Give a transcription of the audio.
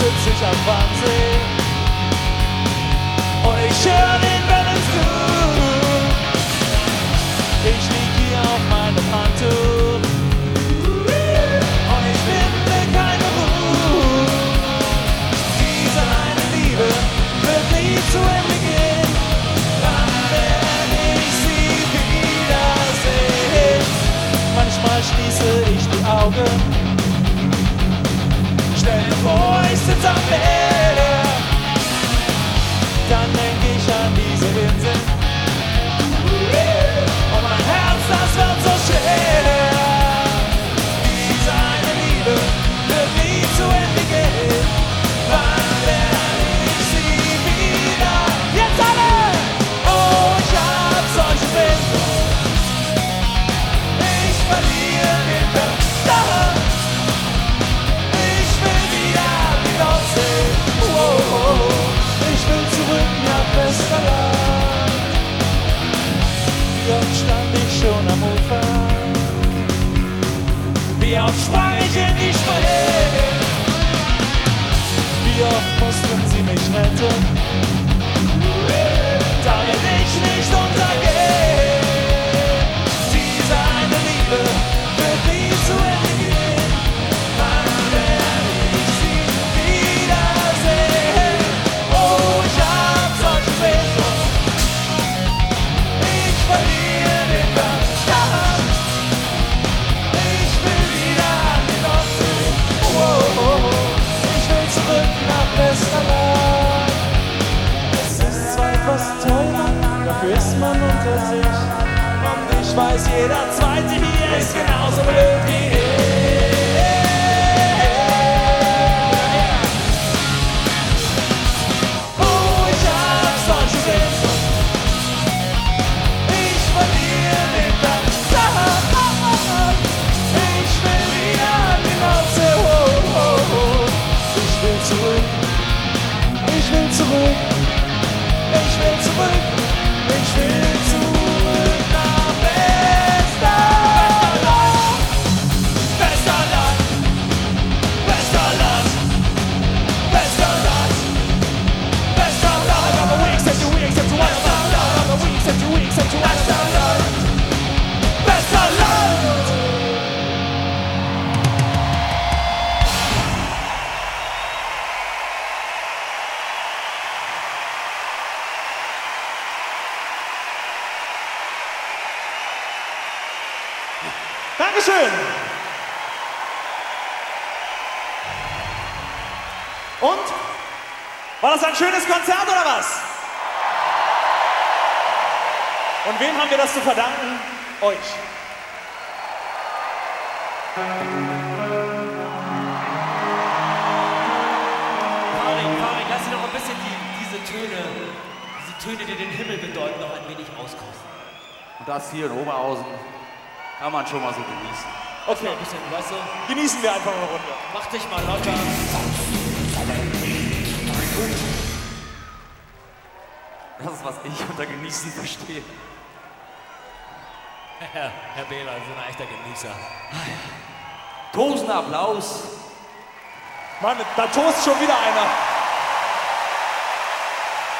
sitz ich am Fernsehen und ich höre den Wellen zu. Ich lieg hier auf meinem Handtuch und ich finde keine Ruhe. Diese eine Liebe wird nie zu Ende gehen. Wann werde ich sie wiedersehen? Manchmal schließe ich die Augen. Stell dir vor, ich sitz am Meer. Dann denk ich an diese Insel. Und mein Herz, das wird so schwer. Diese eine Liebe wird nie zu Ende gehen. Wann werde ich sie wieder? Jetzt alle! Oh, ich hab solche Sehnsucht. Ich verliere den Verstand. Ich will wieder an die Nordsee. Ich will zurück nach Westerland. Wie oft stand ich schon am Ufer? Wie oft sprang ich in die Spree? Wie oft mussten sie mich retten, damit ich nicht untergehe? Diese eine Liebe wird nie zu Ende gehen. Wann werde ich sie wiedersehen? Oh, ich hab solche Sehnsucht. Ich verliere den Verstand. Ich will wieder an die Nordsee. Ich will zurück nach Westerland. Es ist zwar etwas teurer, dafür ist man unter sich. Und ich weiß, jeder Zweite hier ist genauso blöd wie ich. Oh, ich hab solche Sehnsucht. Ich verliere den Verstand. Ich will wieder an die Nordsee. Ich will zurück. Ich will zurück. Ich will zurück. Ich will zurück nach Westerland. Westerland. Westerland. Westerland. Westerland. I'm a weak, set you weak, set you Westerland. I'm a weak, set you weak, set you Westerland. Westerland. Dankeschön. Und? War das ein schönes Konzert oder was? Und wem haben wir das zu verdanken? Euch. Farin, lass dir doch ein bisschen diese Töne, die den Himmel bedeuten, noch ein wenig auskosten. Und das hier in Oberhausen kann man schon mal so genießen. Okay, Ein bisschen, weißt du, genießen wir einfach eine Runde. mach dich mal locker. Das ist, was ich unter Genießen verstehe. Herr Behler, Sie sind ein echter Genießer. Tosender Applaus. Mann, da toast schon wieder einer.